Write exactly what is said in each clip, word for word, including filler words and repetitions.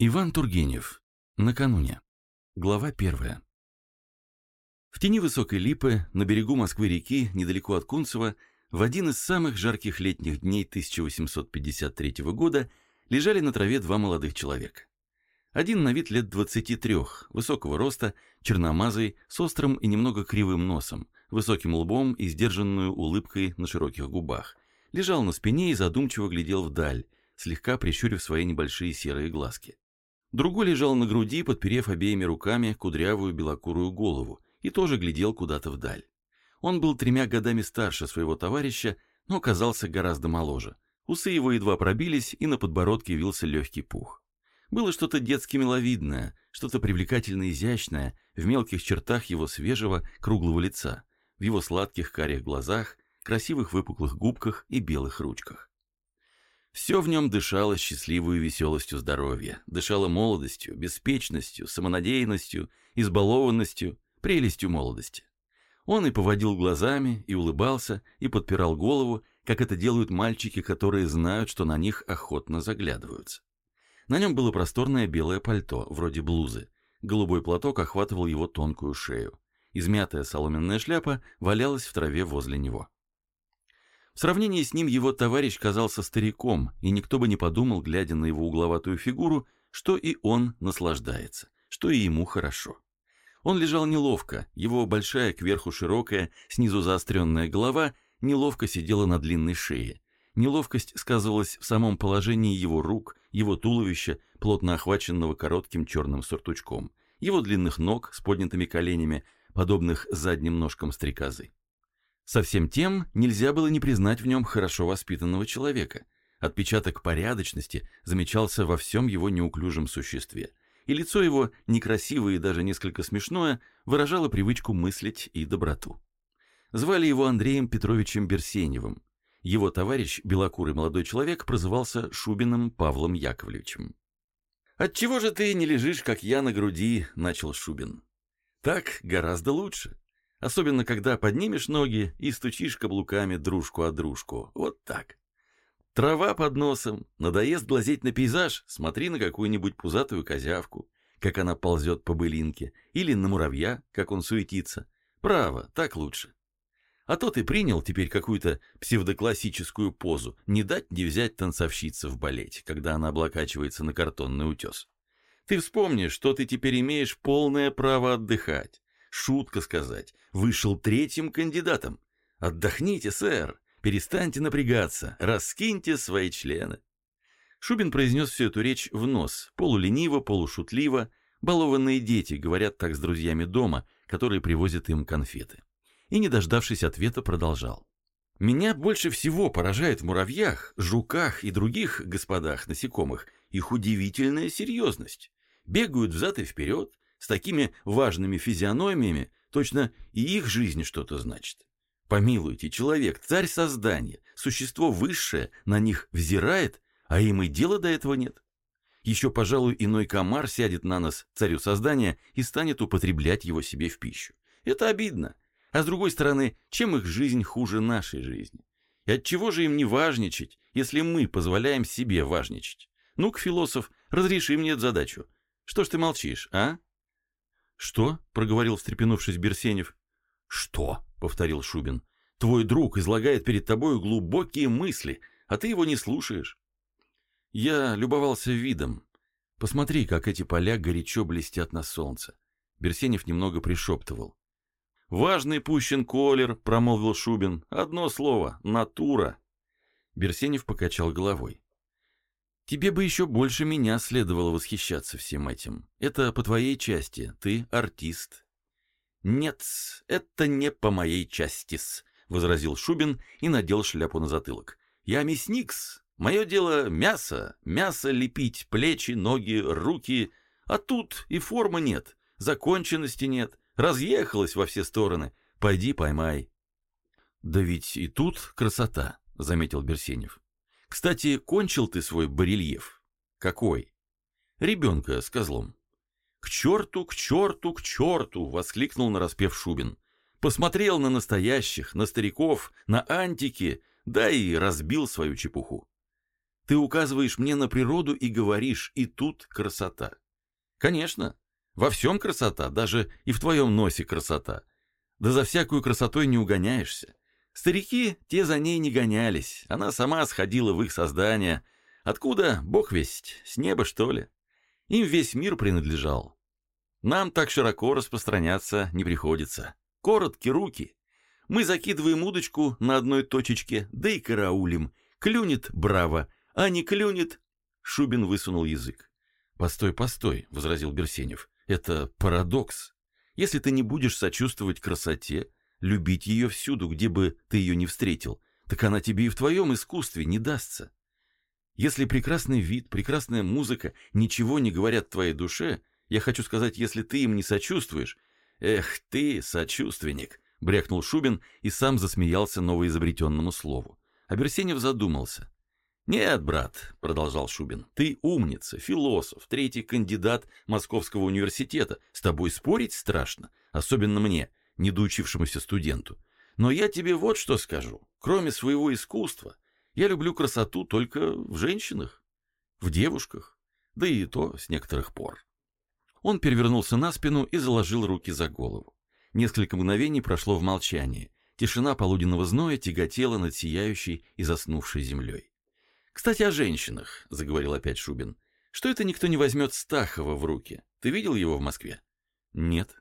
Иван Тургенев. Накануне. Глава первая. В тени высокой липы, на берегу Москвы-реки, недалеко от Кунцева, в один из самых жарких летних дней тысяча восемьсот пятьдесят третьего года лежали на траве два молодых человека. Один на вид лет двадцати трех, высокого роста, черномазый, с острым и немного кривым носом, высоким лбом и сдержанную улыбкой на широких губах, лежал на спине и задумчиво глядел вдаль, слегка прищурив свои небольшие серые глазки. Другой лежал на груди, подперев обеими руками кудрявую белокурую голову, и тоже глядел куда-то вдаль. Он был тремя годами старше своего товарища, но казался гораздо моложе. Усы его едва пробились, и на подбородке вился легкий пух. Было что-то детски миловидное, что-то привлекательно изящное в мелких чертах его свежего, круглого лица, в его сладких карих глазах, красивых выпуклых губках и белых ручках. Все в нем дышало счастливой веселостью здоровья, дышало молодостью, беспечностью, самонадеянностью, избалованностью, прелестью молодости. Он и поводил глазами, и улыбался, и подпирал голову, как это делают мальчики, которые знают, что на них охотно заглядываются. На нем было просторное белое пальто, вроде блузы. Голубой платок охватывал его тонкую шею. Измятая соломенная шляпа валялась в траве возле него. В сравнении с ним его товарищ казался стариком, и никто бы не подумал, глядя на его угловатую фигуру, что и он наслаждается, что и ему хорошо. Он лежал неловко, его большая кверху широкая, снизу заостренная голова неловко сидела на длинной шее. Неловкость сказывалась в самом положении его рук, его туловища, плотно охваченного коротким черным сюртучком, его длинных ног с поднятыми коленями, подобных задним ножкам стрекозы. Со всем тем нельзя было не признать в нем хорошо воспитанного человека. Отпечаток порядочности замечался во всем его неуклюжем существе, и лицо его, некрасивое и даже несколько смешное, выражало привычку мыслить и доброту. Звали его Андреем Петровичем Берсеневым. Его товарищ, белокурый молодой человек, прозывался Шубиным Павлом Яковлевичем. «Отчего же ты не лежишь, как я, на груди?» — начал Шубин. «Так гораздо лучше. Особенно, когда поднимешь ноги и стучишь каблуками дружку о дружку. Вот так. Трава под носом, надоест глазеть на пейзаж, смотри на какую-нибудь пузатую козявку, как она ползет по былинке, или на муравья, как он суетится. Право, так лучше. А то ты принял теперь какую-то псевдоклассическую позу, не дать не взять танцовщица в балете, когда она облокачивается на картонный утес. Ты вспомни, что ты теперь имеешь полное право отдыхать. Шутка сказать, вышел третьим кандидатом. Отдохните, сэр, перестаньте напрягаться, раскиньте свои члены. Шубин произнес всю эту речь в нос, полулениво, полушутливо. Балованные дети говорят так с друзьями дома, которые привозят им конфеты. И, не дождавшись ответа, продолжал. Меня больше всего поражает в муравьях, жуках и других господах насекомых их удивительная серьезность. Бегают взад и вперед, с такими важными физиономиями, точно и их жизнь что-то значит. Помилуйте, человек, царь создания, существо высшее, на них взирает, а им и дела до этого нет. Еще, пожалуй, иной комар сядет на нос царю создания и станет употреблять его себе в пищу. Это обидно. А с другой стороны, чем их жизнь хуже нашей жизни? И отчего же им не важничать, если мы позволяем себе важничать? Ну-ка, философ, разреши мне эту задачу. Что ж ты молчишь, а? «Что?» — проговорил, встрепенувшись, Берсенев. «Что?» — повторил Шубин. «Твой друг излагает перед тобой глубокие мысли, а ты его не слушаешь». Я любовался видом. Посмотри, как эти поля горячо блестят на солнце. Берсенев немного пришептывал. «Важный пущен колер», — промолвил Шубин. «Одно слово — натура». Берсенев покачал головой. «Тебе бы еще больше меня следовало восхищаться всем этим. Это по твоей части, ты артист». «Нет, это не по моей части-с», — возразил Шубин и надел шляпу на затылок. «Я мясник-с. Мое дело мясо, мясо лепить, плечи, ноги, руки. А тут и формы нет, законченности нет, разъехалась во все стороны. Пойди поймай». «Да ведь и тут красота», — заметил Берсенев. «Кстати, кончил ты свой барельеф?» «Какой?» «Ребенка с козлом». «К черту, к черту, к черту!» — воскликнул нараспев Шубин. «Посмотрел на настоящих, на стариков, на антики, да и разбил свою чепуху». Ты указываешь мне на природу и говоришь, и тут красота. Конечно, во всем красота, даже и в твоем носе красота. Да за всякую красотой не угоняешься. Старики, те за ней не гонялись, она сама сходила в их создание. Откуда, бог весть, с неба, что ли? Им весь мир принадлежал. Нам так широко распространяться не приходится. Короткие руки. Мы закидываем удочку на одной точечке, да и караулим. Клюнет — браво, а не клюнет... Шубин высунул язык. «Постой, постой», — возразил Берсенев. «Это парадокс. Если ты не будешь сочувствовать красоте, любить ее всюду, где бы ты ее не встретил, так она тебе и в твоем искусстве не дастся. Если прекрасный вид, прекрасная музыка ничего не говорят твоей душе, я хочу сказать, если ты им не сочувствуешь...» «Эх ты, сочувственник», — брякнул Шубин и сам засмеялся новоизобретенному слову. А Берсенев задумался. «Нет, брат», — продолжал Шубин, — «ты умница, философ, третий кандидат Московского университета. С тобой спорить страшно, особенно мне, недоучившемуся студенту. Но я тебе вот что скажу. Кроме своего искусства, я люблю красоту только в женщинах, в девушках, да и то с некоторых пор». Он перевернулся на спину и заложил руки за голову. Несколько мгновений прошло в молчании. Тишина полуденного зноя тяготела над сияющей и заснувшей землей. «Кстати, о женщинах», — заговорил опять Шубин. «Что это никто не возьмет Стахова в руки? Ты видел его в Москве?» «Нет».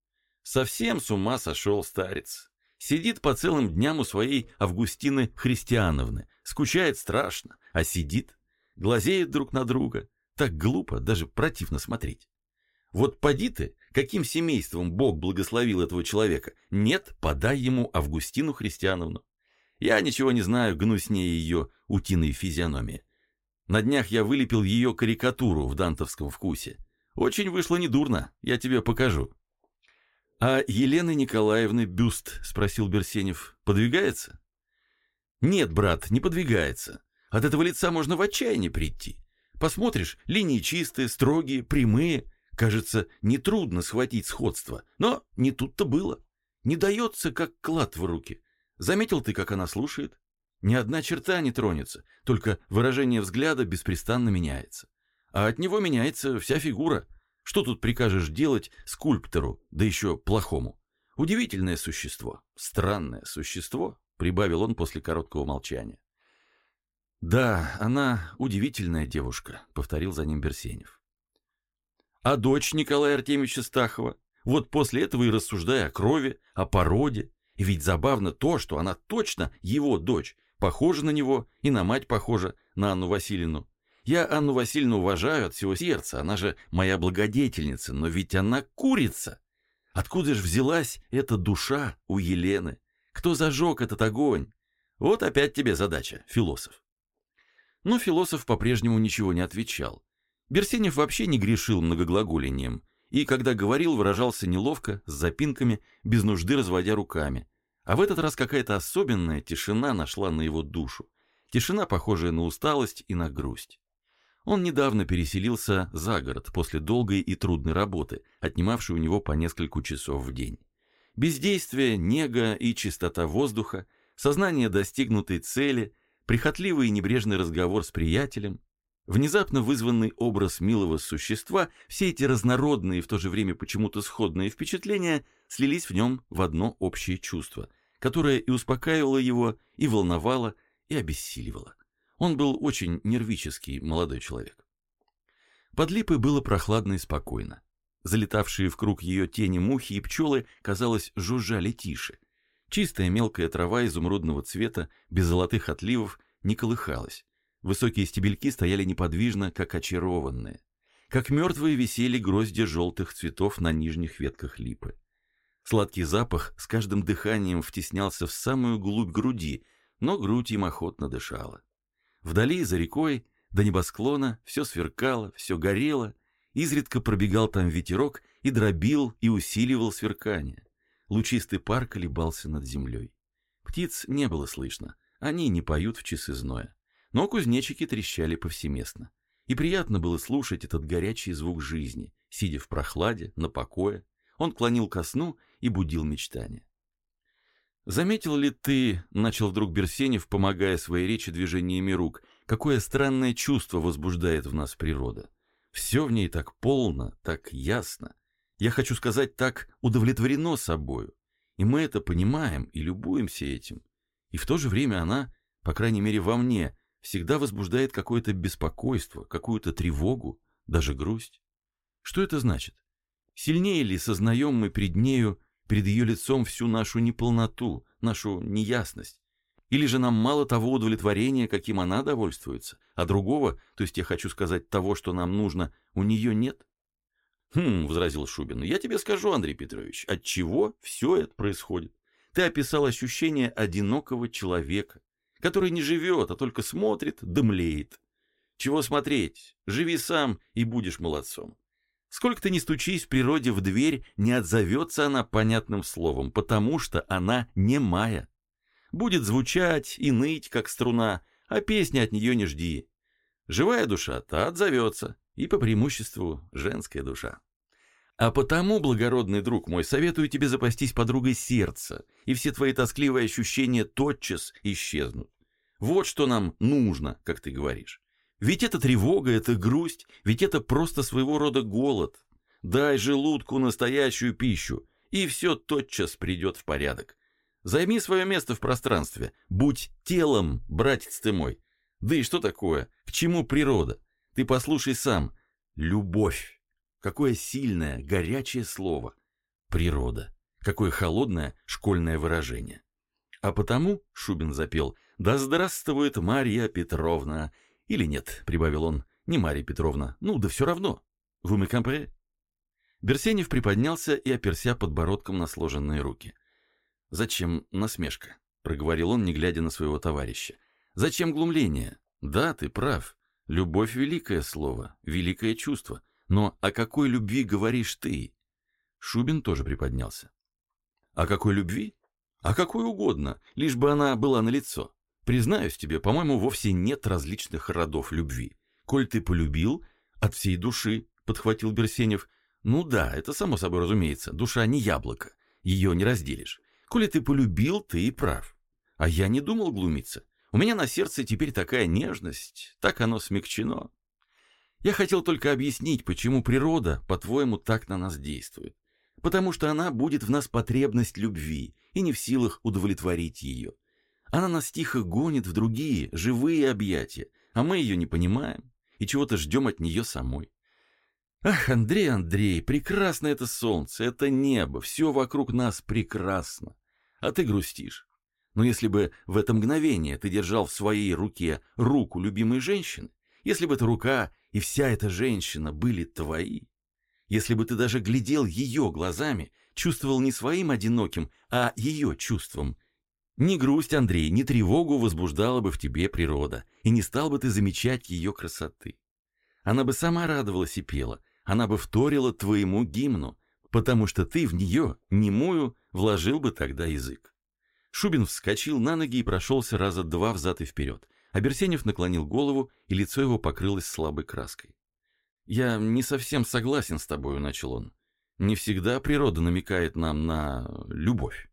«Совсем с ума сошел старец. Сидит по целым дням у своей Августины Христиановны. Скучает страшно, а сидит, глазеет друг на друга. Так глупо, даже противно смотреть. Вот поди ты, каким семейством Бог благословил этого человека. Нет, подай ему Августину Христиановну. Я ничего не знаю гнуснее ее утиной физиономии. На днях я вылепил ее карикатуру в дантовском вкусе. Очень вышло недурно, я тебе покажу». «А Елены Николаевны бюст, — спросил Берсенев, — подвигается?» «Нет, брат, не подвигается. От этого лица можно в отчаяние прийти. Посмотришь, линии чистые, строгие, прямые. Кажется, нетрудно схватить сходство, но не тут-то было. Не дается, как клад в руки. Заметил ты, как она слушает? Ни одна черта не тронется, только выражение взгляда беспрестанно меняется. А от него меняется вся фигура. Что тут прикажешь делать скульптору, да еще плохому? Удивительное существо, странное существо», — прибавил он после короткого молчания. «Да, она удивительная девушка», — повторил за ним Берсенев. «А дочь Николая Артемьевича Стахова? Вот после этого и рассуждая о крови, о породе. И ведь забавно то, что она точно его дочь, похожа на него и на мать похожа, на Анну Васильевну. Я Анну Васильевну уважаю от всего сердца, она же моя благодетельница, но ведь она курица. Откуда же взялась эта душа у Елены? Кто зажег этот огонь? Вот опять тебе задача, философ». Но философ по-прежнему ничего не отвечал. Берсенев вообще не грешил многоглаголением, и, когда говорил, выражался неловко, с запинками, без нужды разводя руками. А в этот раз какая-то особенная тишина нашла на его душу. Тишина, похожая на усталость и на грусть. Он недавно переселился за город после долгой и трудной работы, отнимавшей у него по несколько часов в день. Бездействие, нега и чистота воздуха, сознание достигнутой цели, прихотливый и небрежный разговор с приятелем, внезапно вызванный образ милого существа, все эти разнородные и в то же время почему-то сходные впечатления слились в нем в одно общее чувство, которое и успокаивало его, и волновало, и обессиливало. Он был очень нервический молодой человек. Под липой было прохладно и спокойно. Залетавшие в круг ее тени мухи и пчелы, казалось, жужжали тише. Чистая мелкая трава изумрудного цвета, без золотых отливов, не колыхалась. Высокие стебельки стояли неподвижно, как очарованные. Как мертвые висели гроздья желтых цветов на нижних ветках липы. Сладкий запах с каждым дыханием втеснялся в самую глубь груди, но грудь им охотно дышала. Вдали, за рекой, до небосклона, все сверкало, все горело, изредка пробегал там ветерок и дробил и усиливал сверкание. Лучистый пар колебался над землей. Птиц не было слышно, они не поют в часы зноя. Но кузнечики трещали повсеместно. И приятно было слушать этот горячий звук жизни, сидя в прохладе, на покое. Он клонил ко сну и будил мечтания. «Заметил ли ты, — начал вдруг Берсенев, помогая своей речи движениями рук, — какое странное чувство возбуждает в нас природа. Все в ней так полно, так ясно. Я хочу сказать, так удовлетворено собою. И мы это понимаем и любуемся этим. И в то же время она, по крайней мере во мне, всегда возбуждает какое-то беспокойство, какую-то тревогу, даже грусть. Что это значит? Сильнее ли сознаем мы пред нею, перед ее лицом всю нашу неполноту, нашу неясность? Или же нам мало того удовлетворения, каким она довольствуется, а другого, то есть я хочу сказать того, что нам нужно, у нее нет? «Хм», — возразил Шубин, — «я тебе скажу, Андрей Петрович, от чего все это происходит. Ты описал ощущение одинокого человека, который не живет, а только смотрит да млеет. Чего смотреть? Живи сам и будешь молодцом. Сколько ты ни стучись в природе в дверь, не отзовется она понятным словом, потому что она немая. Будет звучать и ныть, как струна, а песни от нее не жди. Живая душа, та отзовется, и по преимуществу женская душа. А потому, благородный друг мой, советую тебе запастись подругой сердца, и все твои тоскливые ощущения тотчас исчезнут. Вот что нам нужно, как ты говоришь. Ведь это тревога, это грусть, ведь это просто своего рода голод. Дай желудку настоящую пищу, и все тотчас придет в порядок. Займи свое место в пространстве, будь телом, братец ты мой. Да и что такое? К чему природа? Ты послушай сам. Любовь. Какое сильное, горячее слово. Природа. Какое холодное школьное выражение. А потому, Шубин запел, «Да здравствует Марья Петровна». Или нет, прибавил он, не Марья Петровна, ну да все равно. Вы me comprenez? Берсенев приподнялся и оперся подбородком на сложенные руки. «Зачем насмешка?» — проговорил он, не глядя на своего товарища. «Зачем глумление? Да, ты прав. Любовь — великое слово, великое чувство. Но о какой любви говоришь ты?» Шубин тоже приподнялся. «О какой любви? О какой угодно, лишь бы она была налицо. Признаюсь тебе, по-моему, вовсе нет различных родов любви. Коль ты полюбил, от всей души, — подхватил Берсенев. Ну да, это само собой разумеется, душа не яблоко, ее не разделишь. Коли ты полюбил, ты и прав. А я не думал глумиться. У меня на сердце теперь такая нежность, так оно смягчено. Я хотел только объяснить, почему природа, по-твоему, так на нас действует. Потому что она будет в нас потребность любви и не в силах удовлетворить ее. Она нас тихо гонит в другие, живые объятия, а мы ее не понимаем и чего-то ждем от нее самой. Ах, Андрей, Андрей, прекрасно это солнце, это небо, все вокруг нас прекрасно, а ты грустишь. Но если бы в это мгновение ты держал в своей руке руку любимой женщины, если бы эта рука и вся эта женщина были твои, если бы ты даже глядел ее глазами, чувствовал не своим одиноким, а ее чувством, ни грусть, Андрей, ни тревогу возбуждала бы в тебе природа, и не стал бы ты замечать ее красоты. Она бы сама радовалась и пела, она бы вторила твоему гимну, потому что ты в нее, немую, вложил бы тогда язык. Шубин вскочил на ноги и прошелся раза два взад и вперед, а Берсенев наклонил голову, и лицо его покрылось слабой краской. «Я не совсем согласен с тобою», — начал он. «Не всегда природа намекает нам на любовь».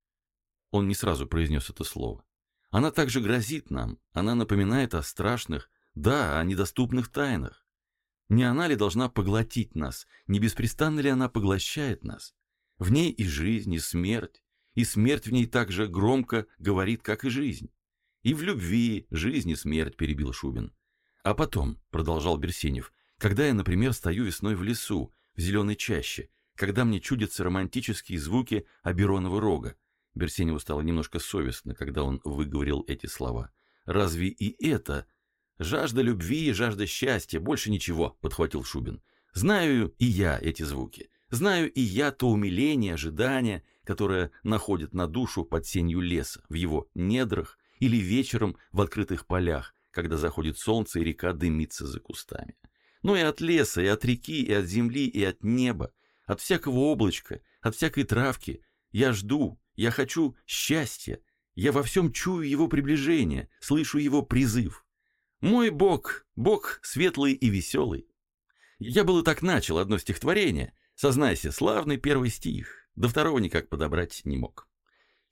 Он не сразу произнес это слово. Она также грозит нам, она напоминает о страшных, да, о недоступных тайнах. Не она ли должна поглотить нас, не беспрестанно ли она поглощает нас? В ней и жизнь, и смерть, и смерть в ней так же громко говорит, как и жизнь. И в любви жизнь и смерть, перебил Шубин. А потом, продолжал Берсенев, когда я, например, стою весной в лесу, в зеленой чаще, когда мне чудятся романтические звуки Оберонова рога, Берсеневу стало немножко совестно, когда он выговорил эти слова. «Разве и это? Жажда любви и жажда счастья, больше ничего», — подхватил Шубин. «Знаю и я эти звуки. Знаю и я то умиление, ожидание, которое находит на душу под сенью леса, в его недрах или вечером в открытых полях, когда заходит солнце и река дымится за кустами. Но и от леса, и от реки, и от земли, и от неба, от всякого облачка, от всякой травки я жду, я хочу счастья, я во всем чую его приближение, слышу его призыв. Мой Бог, Бог светлый и веселый. Я было так начал одно стихотворение, сознайся, славный первый стих, до второго никак подобрать не мог.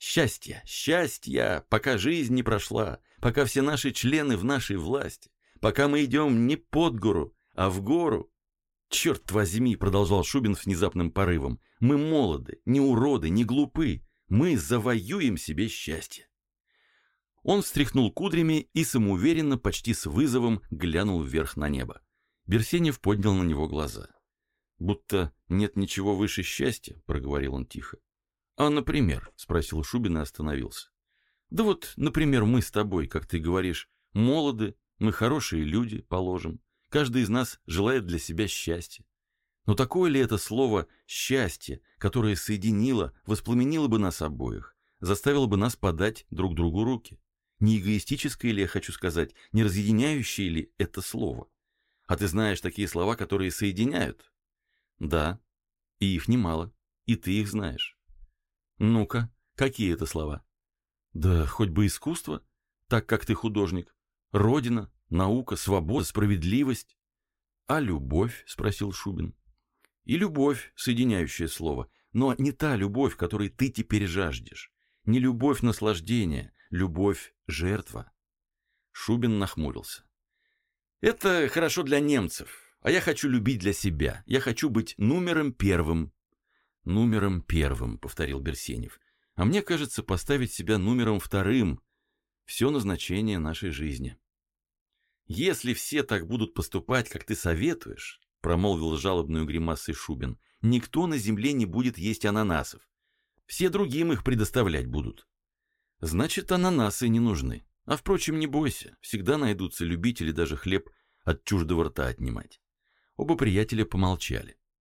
Счастье, счастье, пока жизнь не прошла, пока все наши члены в нашей власти, пока мы идем не под гору, а в гору. Черт возьми, продолжал Шубин с внезапным порывом, мы молоды, не уроды, не глупы, мы завоюем себе счастье. Он встряхнул кудрями и самоуверенно, почти с вызовом, глянул вверх на небо. Берсенев поднял на него глаза. «Будто нет ничего выше счастья», — проговорил он тихо. «А, например?» — спросил Шубин и остановился. «Да вот, например, мы с тобой, как ты говоришь, молоды, мы хорошие люди, положим. Каждый из нас желает для себя счастья. Но такое ли это слово «счастье», которое соединило, воспламенило бы нас обоих, заставило бы нас подать друг другу руки? Не эгоистическое ли, я хочу сказать, не разъединяющее ли это слово? А ты знаешь такие слова, которые соединяют?» «Да, и их немало, и ты их знаешь». «Ну-ка, какие это слова?» «Да хоть бы искусство, так как ты художник, родина, наука, свобода, справедливость». «А любовь?» — спросил Шубин. «И любовь, соединяющее слово, но не та любовь, которой ты теперь жаждешь. Не любовь наслаждения, любовь жертва». Шубин нахмурился. «Это хорошо для немцев, а я хочу любить для себя. Я хочу быть номером первым». «Номером первым», — повторил Берсенев. «А мне кажется, поставить себя номером вторым — все назначение нашей жизни». «Если все так будут поступать, как ты советуешь», — промолвил жалобную гримасой Шубин, — «никто на земле не будет есть ананасов. Все другим их предоставлять будут». «Значит, ананасы не нужны. А, впрочем, не бойся, всегда найдутся любители даже хлеб от чуждого рта отнимать». Оба приятеля помолчали.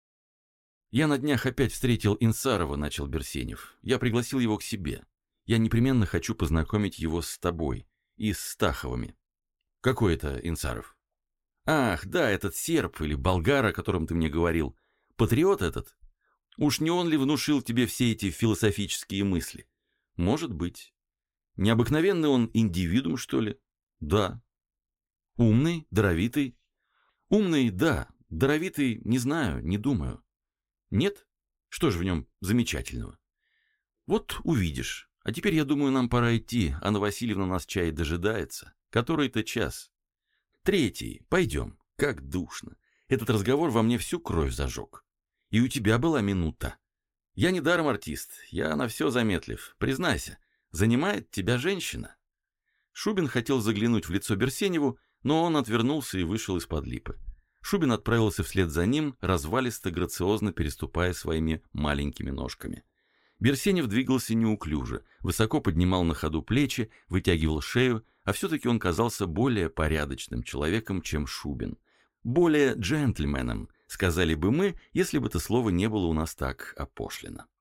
«Я на днях опять встретил Инсарова», — начал Берсенев. «Я пригласил его к себе. Я непременно хочу познакомить его с тобой и с Стаховыми». «Какой это Инсаров?» «Ах, да, этот серб или болгар, о котором ты мне говорил. Патриот этот? Уж не он ли внушил тебе все эти философические мысли?» «Может быть. Необыкновенный он индивидуум, что ли?» «Да». «Умный, даровитый?» «Умный, да. Даровитый, не знаю, не думаю». «Нет? Что же в нем замечательного?» «Вот увидишь. А теперь, я думаю, нам пора идти. Анна Васильевна нас чай дожидается. Который-то час?» «Третий. Пойдем. Как душно. Этот разговор во мне всю кровь зажег. И у тебя была минута. Я не даром артист. Я на все заметлив. Признайся, занимает тебя женщина?» Шубин хотел заглянуть в лицо Берсеневу, но он отвернулся и вышел из-под липы. Шубин отправился вслед за ним, развалисто, грациозно переступая своими маленькими ножками. Берсенев двигался неуклюже, высоко поднимал на ходу плечи, вытягивал шею, а все-таки он казался более порядочным человеком, чем Шубин. Более джентльменом, сказали бы мы, если бы это слово не было у нас так опошлено.